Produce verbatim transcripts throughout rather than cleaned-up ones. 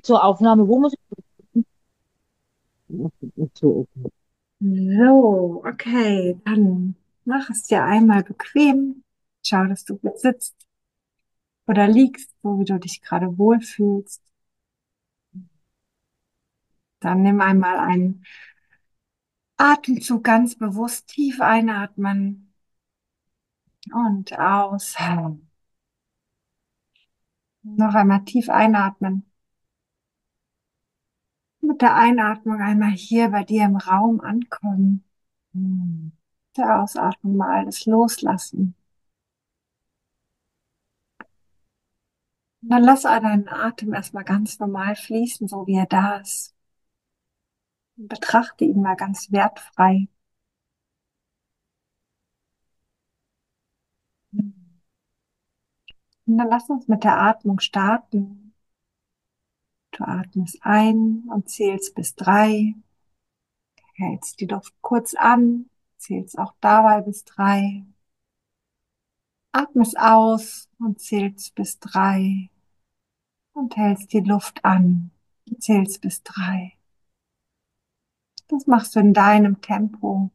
zur Aufnahme, wo muss ich drücken? So, okay. So, okay, dann mach es dir einmal bequem. Schau, dass du gut sitzt oder liegst, so wie du dich gerade wohlfühlst. Dann nimm einmal einen Atemzug ganz bewusst tief einatmen und aus. Noch einmal tief einatmen. Mit der Einatmung einmal hier bei dir im Raum ankommen. Mit der Ausatmung mal alles loslassen. Und dann lass deinen Atem erstmal ganz normal fließen, so wie er da ist. Und betrachte ihn mal ganz wertfrei. Und dann lass uns mit der Atmung starten. Du atmest ein und zählst bis drei. Hältst die Luft kurz an, zählst auch dabei bis drei. Atmest aus und zählst bis drei und hältst die Luft an und zählst bis drei. Das machst du in deinem Tempo.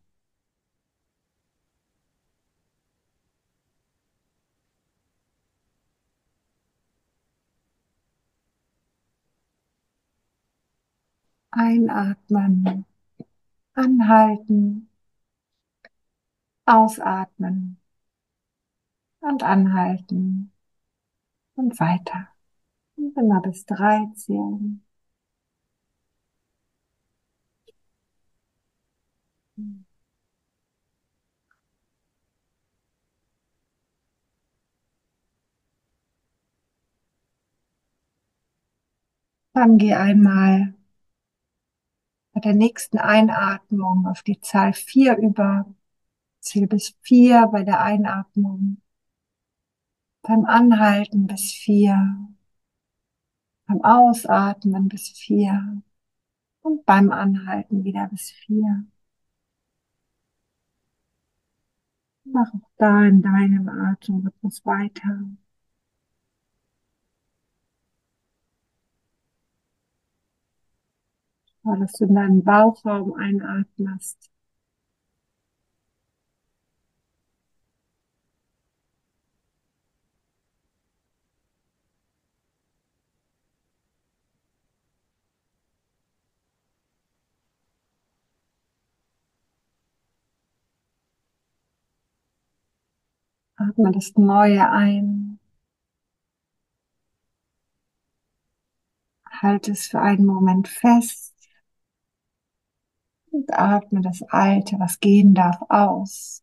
Einatmen, anhalten, ausatmen und anhalten und weiter. Und immer bis drei zählen. Dann geh einmal bei der nächsten Einatmung auf die Zahl vier über. Zähl bis vier bei der Einatmung. Beim Anhalten bis vier. Beim Ausatmen bis vier. Und beim Anhalten wieder bis vier. Mach auch da in deinem Atemrhythmus weiter. Schau, dass du in deinen Bauchraum einatmest. Atme das Neue ein. Halte es für einen Moment fest. Und atme das Alte, was gehen darf, aus.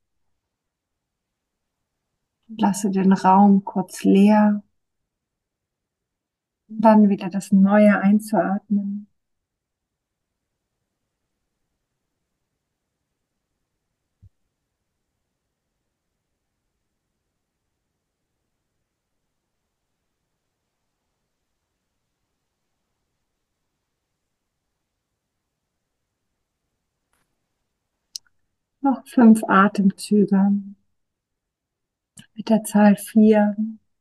Lasse den Raum kurz leer. Und dann wieder das Neue einzuatmen. Noch fünf Atemzüge mit der Zahl vier.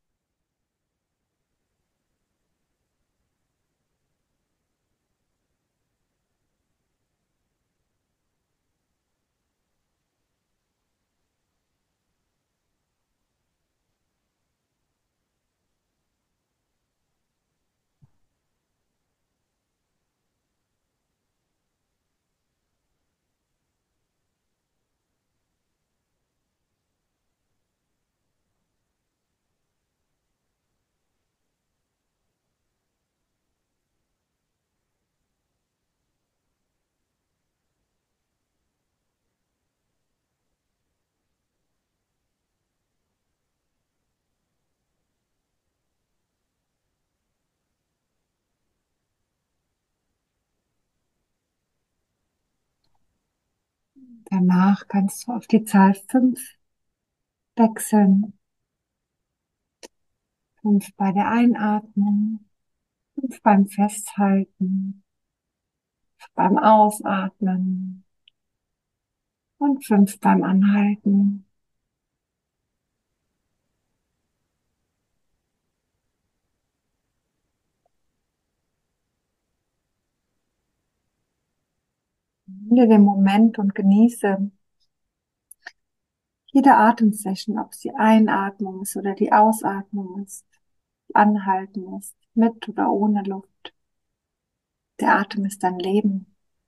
Danach kannst du auf die Zahl fünf wechseln. Fünf bei der Einatmung, fünf beim Festhalten, beim Ausatmen und fünf beim Anhalten. Nimm dir den Moment und genieße jede Atemsession, ob es die Einatmung ist oder die Ausatmung ist, Anhalten ist, mit oder ohne Luft. Der Atem ist dein Leben,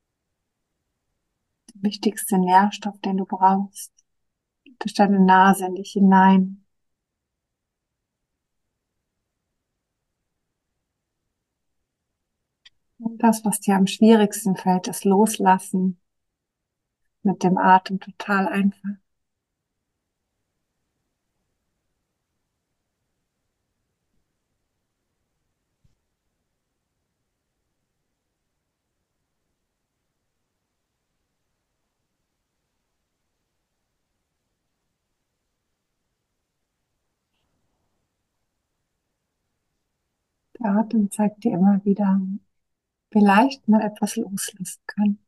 der wichtigste Nährstoff, den du brauchst. Durch deine Nase in dich hinein. Und das, was dir am schwierigsten fällt, ist Loslassen. Mit dem Atem total einfach. Der Atem zeigt dir immer wieder, wie leicht man etwas loslassen kann.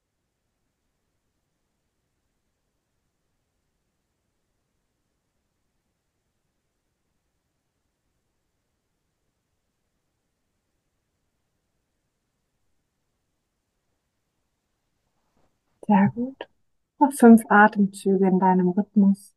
Sehr gut. Noch fünf Atemzüge in deinem Rhythmus.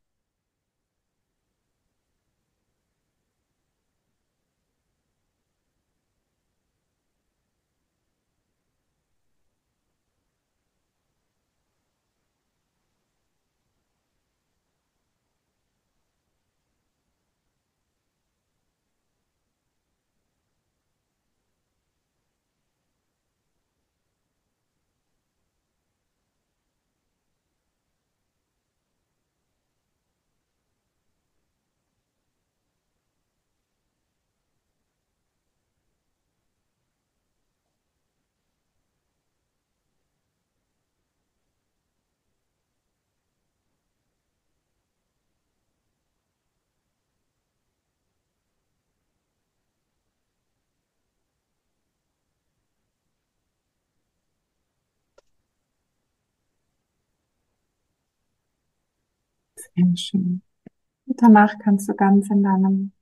Sehr schön. Und danach kannst du ganz in deinem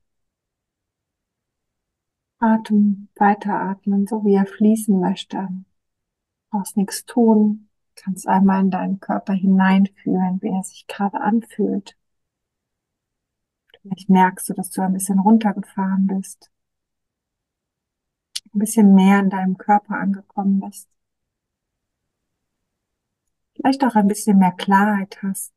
Atem weiteratmen, so wie er fließen möchte. Du brauchst nichts tun. Du kannst einmal in deinen Körper hineinfühlen, wie er sich gerade anfühlt. Vielleicht merkst du, dass du ein bisschen runtergefahren bist, ein bisschen mehr in deinem Körper angekommen bist. Vielleicht auch ein bisschen mehr Klarheit hast.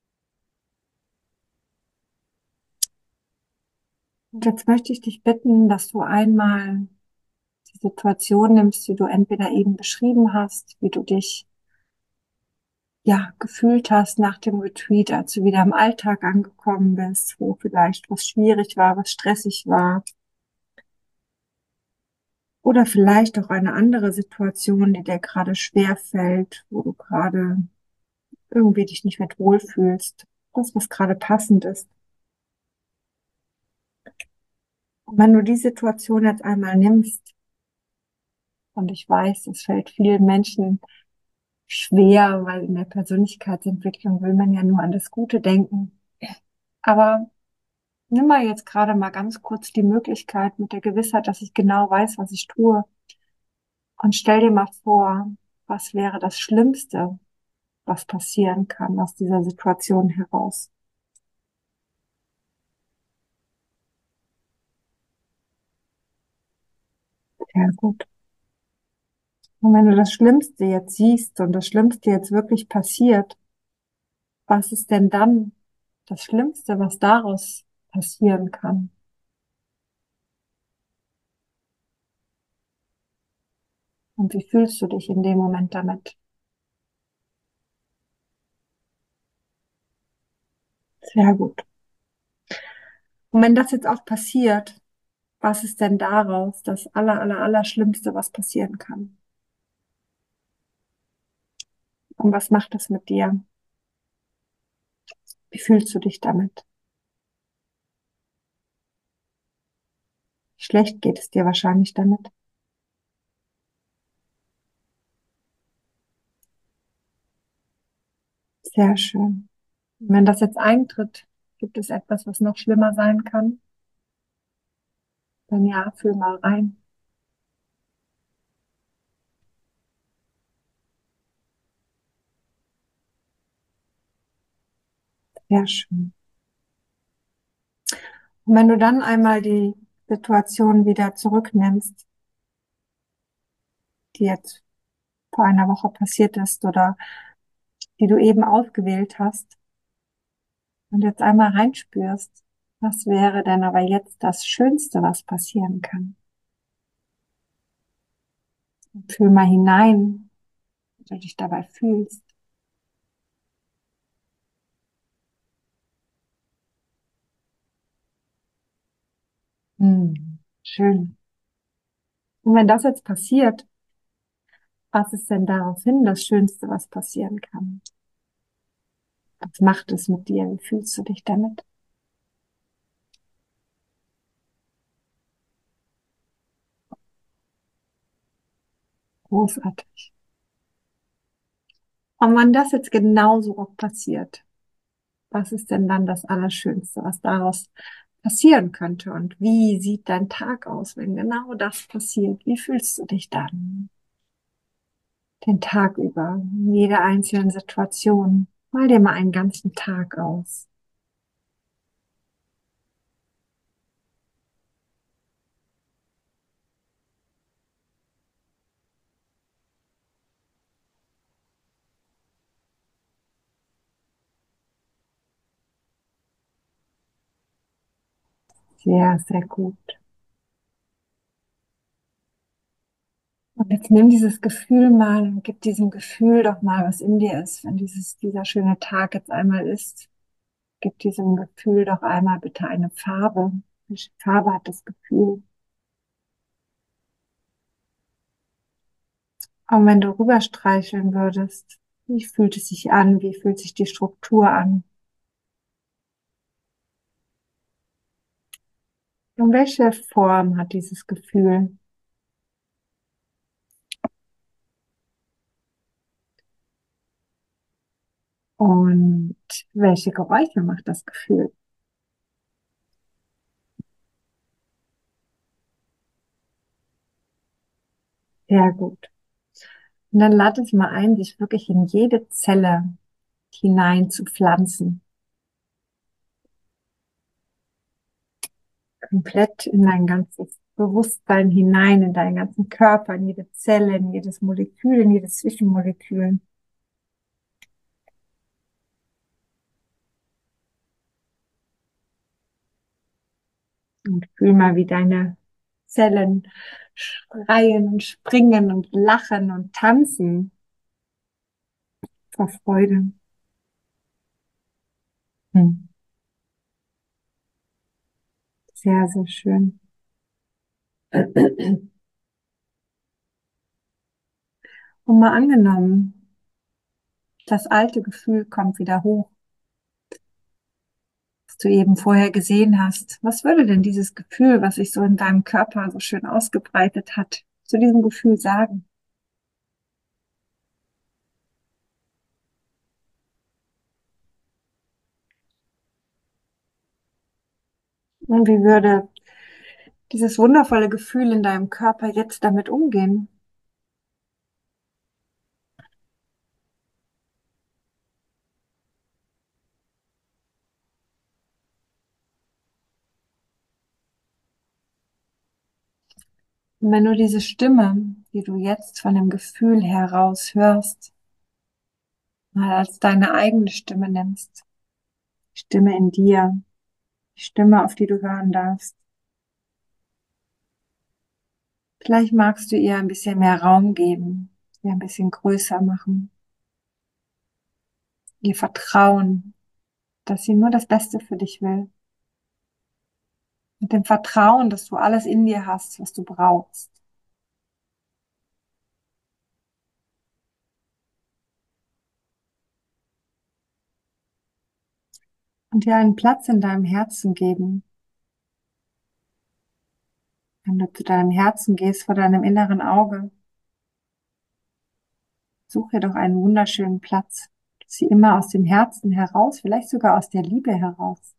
Und jetzt möchte ich dich bitten, dass du einmal die Situation nimmst, die du entweder eben beschrieben hast, wie du dich ja gefühlt hast nach dem Retreat, als du wieder im Alltag angekommen bist, wo vielleicht was schwierig war, was stressig war. Oder vielleicht auch eine andere Situation, die dir gerade schwer fällt, wo du gerade irgendwie dich nicht mit wohlfühlst. Das, was gerade passend ist. Und wenn du die Situation jetzt einmal nimmst, und ich weiß, es fällt vielen Menschen schwer, weil in der Persönlichkeitsentwicklung will man ja nur an das Gute denken. Aber nimm mal jetzt gerade mal ganz kurz die Möglichkeit mit der Gewissheit, dass ich genau weiß, was ich tue. Und stell dir mal vor, was wäre das Schlimmste, was passieren kann aus dieser Situation heraus. Ja, gut. Und wenn du das Schlimmste jetzt siehst und das Schlimmste jetzt wirklich passiert, was ist denn dann das Schlimmste, was daraus passieren kann? Und wie fühlst du dich in dem Moment damit? Sehr gut. Und wenn das jetzt auch passiert, was ist denn daraus das aller, aller, aller Schlimmste, was passieren kann? Und was macht das mit dir? Wie fühlst du dich damit? Schlecht geht es dir wahrscheinlich damit. Sehr schön. Und wenn das jetzt eintritt, gibt es etwas, was noch schlimmer sein kann? Dann ja, fühl mal rein. Sehr schön. Und wenn du dann einmal die Situation wieder zurücknimmst, die jetzt vor einer Woche passiert ist oder die du eben ausgewählt hast und jetzt einmal reinspürst, was wäre denn aber jetzt das Schönste, was passieren kann? Und fühl mal hinein, wie du dich dabei fühlst. Hm, schön. Und wenn das jetzt passiert, was ist denn daraufhin das Schönste, was passieren kann? Was macht es mit dir? Wie fühlst du dich damit? Großartig. Und wenn das jetzt genauso auch passiert, was ist denn dann das Allerschönste, was daraus passieren könnte? Und wie sieht dein Tag aus, wenn genau das passiert? Wie fühlst du dich dann den Tag über, in jeder einzelnen Situation? Mal dir mal einen ganzen Tag aus. Sehr, sehr gut. Und jetzt nimm dieses Gefühl mal und gib diesem Gefühl doch mal, was in dir ist, wenn dieses, dieser schöne Tag jetzt einmal ist. Gib diesem Gefühl doch einmal bitte eine Farbe. Welche Farbe hat das Gefühl? Und wenn du rüberstreicheln würdest, wie fühlt es sich an? Wie fühlt sich die Struktur an? Und welche Form hat dieses Gefühl? Und welche Geräusche macht das Gefühl? Sehr gut. Und dann lad es mal ein, sich wirklich in jede Zelle hinein zu pflanzen. Komplett in dein ganzes Bewusstsein hinein, in deinen ganzen Körper, in jede Zelle, in jedes Molekül, in jedes Zwischenmolekül. Und fühl mal, wie deine Zellen schreien und springen und lachen und tanzen vor Freude. Hm. Sehr, sehr schön. Und mal angenommen, das alte Gefühl kommt wieder hoch, das du eben vorher gesehen hast. Was würde denn dieses Gefühl, was sich so in deinem Körper so schön ausgebreitet hat, zu diesem Gefühl sagen? Und wie würde dieses wundervolle Gefühl in deinem Körper jetzt damit umgehen? Und wenn du diese Stimme, die du jetzt von dem Gefühl heraus hörst, mal als deine eigene Stimme nimmst, die Stimme in dir, die Stimme, auf die du hören darfst, vielleicht magst du ihr ein bisschen mehr Raum geben, sie ein bisschen größer machen, ihr vertrauen, dass sie nur das Beste für dich will. Mit dem Vertrauen, dass du alles in dir hast, was du brauchst. Und dir einen Platz in deinem Herzen geben. Wenn du zu deinem Herzen gehst, vor deinem inneren Auge, suche doch einen wunderschönen Platz. Sie immer aus dem Herzen heraus, vielleicht sogar aus der Liebe heraus.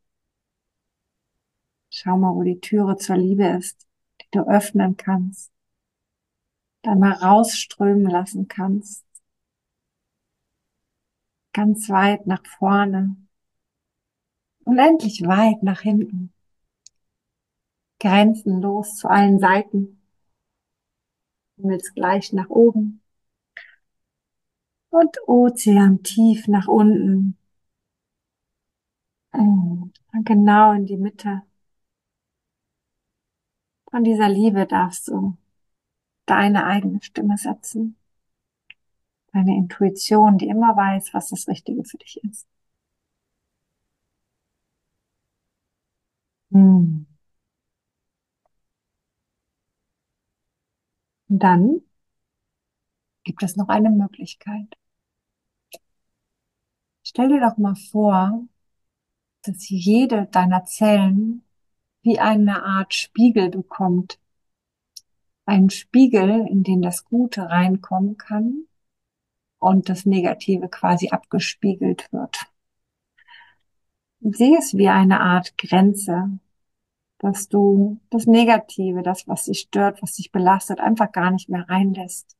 Schau mal, wo die Türe zur Liebe ist, die du öffnen kannst, dann mal rausströmen lassen kannst, ganz weit nach vorne. unendlich weit nach hinten, grenzenlos zu allen Seiten, himmelsgleich nach oben und Ozean tief nach unten. Und genau in die Mitte von dieser Liebe darfst du deine eigene Stimme setzen, deine Intuition, die immer weiß, was das Richtige für dich ist. Hm. Und dann gibt es noch eine Möglichkeit. Stell dir doch mal vor, dass jede deiner Zellen wie eine Art Spiegel bekommt. Einen Spiegel, in den das Gute reinkommen kann und das Negative quasi abgespiegelt wird. Sieh es wie eine Art Grenze, dass du das Negative, das, was dich stört, was dich belastet, einfach gar nicht mehr reinlässt.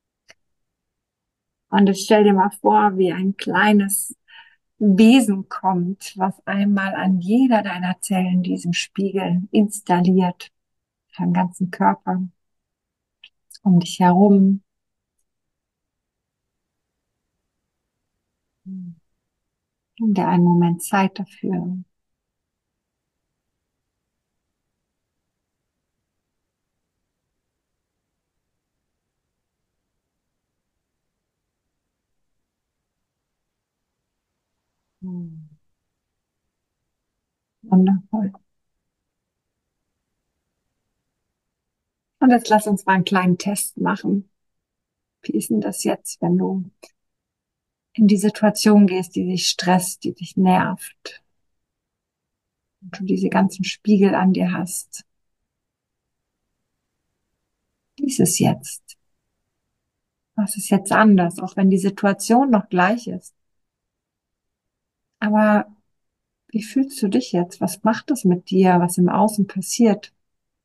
Und jetzt stell dir mal vor, wie ein kleines Wesen kommt, was einmal an jeder deiner Zellen diesen Spiegel installiert, deinen ganzen Körper, um dich herum. Nimm dir einen Moment Zeit dafür. Wundervoll. Und jetzt lass uns mal einen kleinen Test machen. Wie ist denn das jetzt, wenn du in die Situation gehst, die dich stresst, die dich nervt, und du diese ganzen Spiegel an dir hast? Wie ist es jetzt? Was ist jetzt anders, auch wenn die Situation noch gleich ist? Aber wie fühlst du dich jetzt? Was macht es mit dir, was im Außen passiert?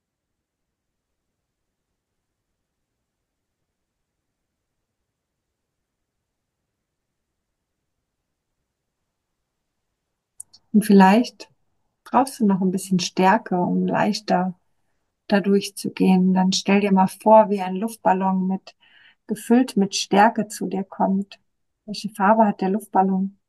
Und vielleicht brauchst du noch ein bisschen Stärke, um leichter da durchzugehen. Dann stell dir mal vor, wie ein Luftballon mit, gefüllt mit Stärke zu dir kommt. Welche Farbe hat der Luftballon?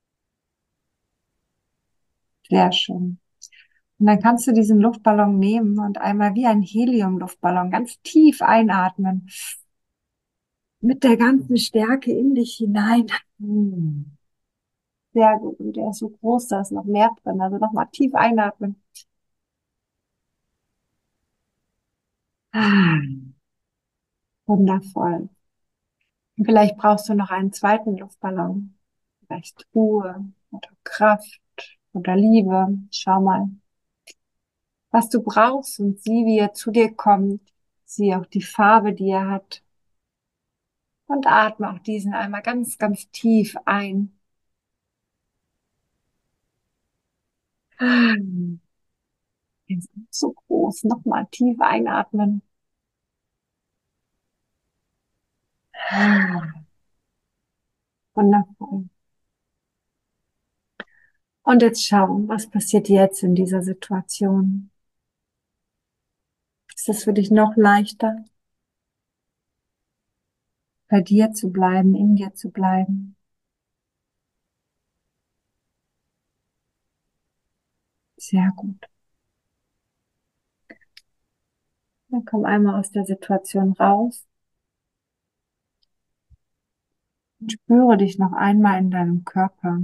Sehr schön. Und dann kannst du diesen Luftballon nehmen und einmal wie ein Heliumluftballon ganz tief einatmen. Mit der ganzen Stärke in dich hinein. Hm. Sehr gut. Und der ist so groß, da ist noch mehr drin. Also nochmal tief einatmen. Ah, wundervoll. Und vielleicht brauchst du noch einen zweiten Luftballon. Vielleicht Ruhe oder Kraft oder Liebe. Schau mal, was du brauchst und sieh, wie er zu dir kommt. Sieh auch die Farbe, die er hat. Und atme auch diesen einmal ganz, ganz tief ein. Ah, der ist so groß. Nochmal tief einatmen. Ah, wundervoll. Und jetzt schauen, was passiert jetzt in dieser Situation? Ist es für dich noch leichter, bei dir zu bleiben, in dir zu bleiben? Sehr gut. Dann komm einmal aus der Situation raus und spüre dich noch einmal in deinem Körper.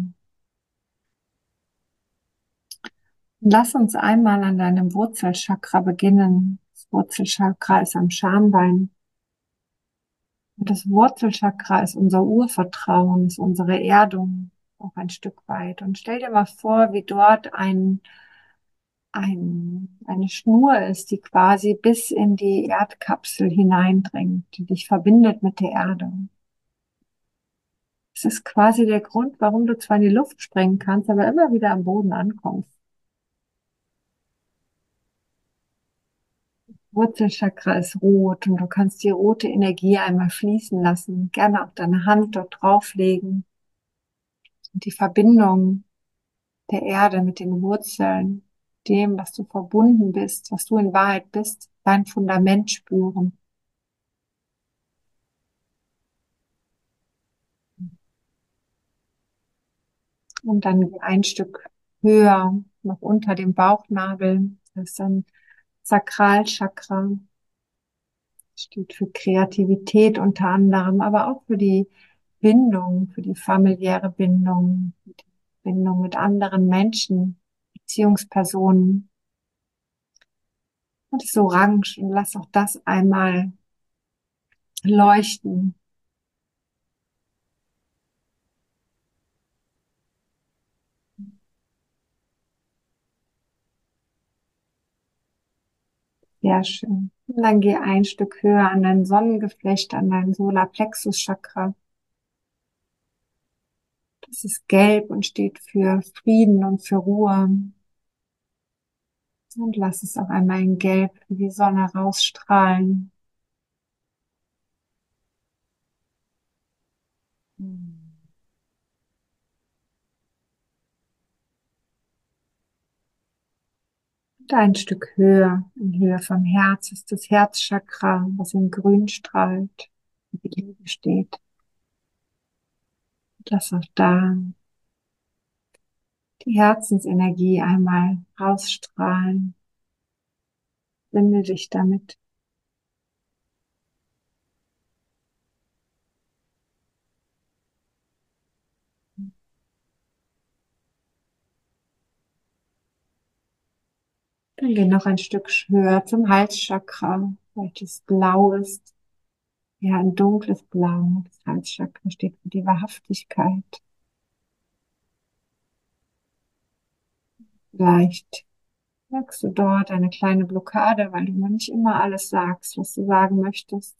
Und lass uns einmal an deinem Wurzelchakra beginnen. Das Wurzelchakra ist am Schambein. Und das Wurzelchakra ist unser Urvertrauen, ist unsere Erdung, auch ein Stück weit. Und stell dir mal vor, wie dort ein, ein, eine Schnur ist, die quasi bis in die Erdkapsel hineindringt, die dich verbindet mit der Erde. Es ist quasi der Grund, warum du zwar in die Luft springen kannst, aber immer wieder am Boden ankommst. Wurzelchakra ist rot und du kannst die rote Energie einmal fließen lassen. Gerne auch deine Hand dort drauflegen und die Verbindung der Erde, mit den Wurzeln, dem, was du verbunden bist, was du in Wahrheit bist, dein Fundament spüren. Und dann geh ein Stück höher, noch unter dem Bauchnabel. Das ist ein Sakralchakra. Steht für Kreativität unter anderem, aber auch für die Bindung, für die familiäre Bindung, die Bindung mit anderen Menschen, Beziehungspersonen. Und es ist orange und lass auch das einmal leuchten. Sehr schön. Und dann geh ein Stück höher an dein Sonnengeflecht, an dein Solarplexus-Chakra. Das ist gelb und steht für Frieden und für Ruhe. Und lass es auch einmal in Gelb wie die Sonne rausstrahlen. Und ein Stück höher, in Höhe vom Herz, ist das Herzchakra, was in Grün strahlt, wie die Liebe steht. Und lass auch da die Herzensenergie einmal rausstrahlen. Binde dich damit. Dann geh noch ein Stück höher zum Halschakra, welches blau ist. Ja, ein dunkles Blau. Das Halschakra steht für die Wahrhaftigkeit. Vielleicht merkst du dort eine kleine Blockade, weil du noch nicht immer alles sagst, was du sagen möchtest.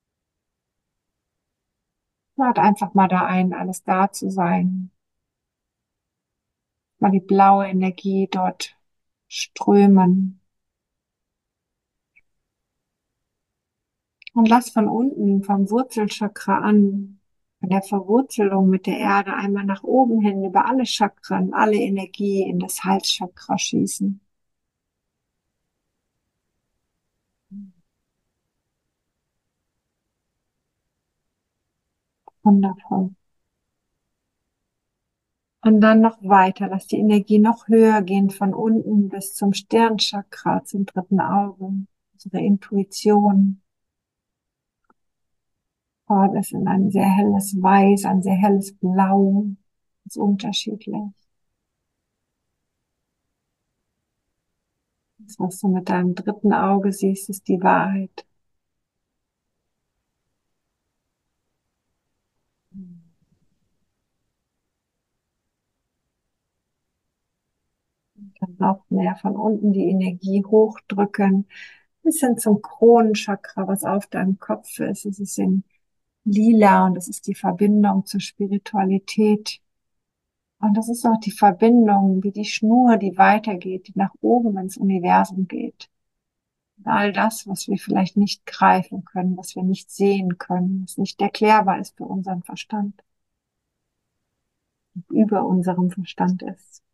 Lad einfach mal da ein, alles da zu sein. Mal die blaue Energie dort strömen. Und lass von unten, vom Wurzelchakra an, von der Verwurzelung mit der Erde einmal nach oben hin über alle Chakren, alle Energie in das Halschakra schießen. Wundervoll. Und dann noch weiter, lass die Energie noch höher gehen, von unten bis zum Sternchakra, zum dritten Auge, unsere Intuition. Oh, das ist ein sehr helles Weiß, ein sehr helles Blau. Das ist unterschiedlich. Das, was du mit deinem dritten Auge siehst, ist die Wahrheit. Dann noch mehr von unten die Energie hochdrücken, bis hin zum Kronenchakra, was auf deinem Kopf ist. Es ist in Lila und es ist die Verbindung zur Spiritualität. Und das ist auch die Verbindung, wie die Schnur, die weitergeht, die nach oben ins Universum geht. Und all das, was wir vielleicht nicht greifen können, was wir nicht sehen können, was nicht erklärbar ist für unseren Verstand, über unserem Verstand ist.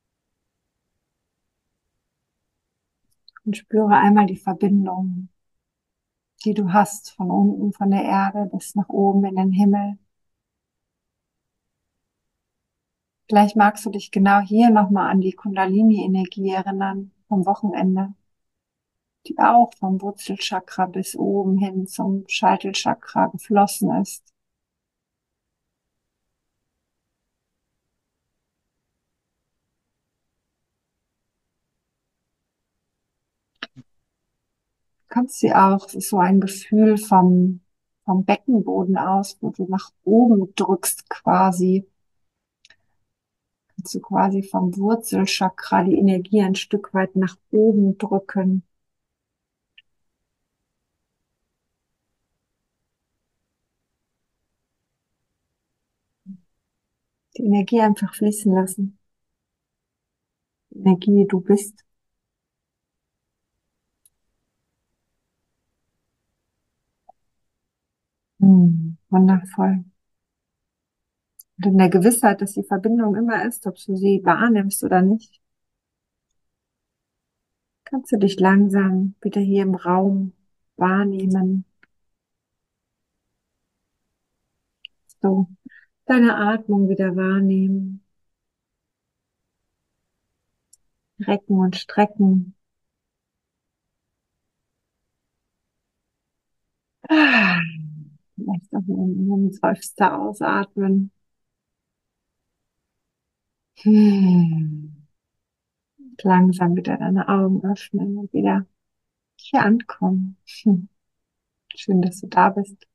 Und spüre einmal die Verbindung, die du hast, von unten, von der Erde bis nach oben in den Himmel. Vielleicht magst du dich genau hier nochmal an die Kundalini-Energie erinnern vom Wochenende, die auch vom Wurzelchakra bis oben hin zum Scheitelchakra geflossen ist. Du kannst sie auch, es ist so ein Gefühl vom, vom Beckenboden aus, wo du nach oben drückst quasi, kannst du quasi vom Wurzelchakra die Energie ein Stück weit nach oben drücken. Die Energie einfach fließen lassen. Die Energie, du bist. Hm, wundervoll. Und in der Gewissheit, dass die Verbindung immer ist, ob du sie wahrnimmst oder nicht, kannst du dich langsam wieder hier im Raum wahrnehmen. So, deine Atmung wieder wahrnehmen. Recken und strecken. Ah, vielleicht auch einen Seufzer ausatmen. Hm. Langsam wieder deine Augen öffnen und wieder hier ankommen. Hm. Schön, dass du da bist.